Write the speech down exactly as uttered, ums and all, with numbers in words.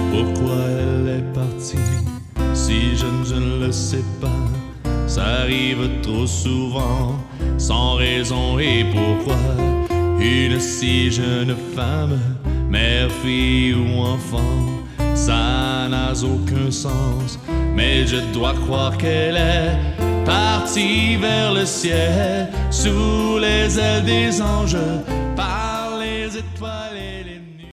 Pourquoi elle est partie si jeune, je ne le sais pas. Ça arrive trop souvent, sans raison et pourquoi. Une si jeune femme, mère, fille ou enfant, ça n'a aucun sens. Mais je dois croire qu'elle est partie vers le ciel, sous les ailes des anges, par les étoiles et les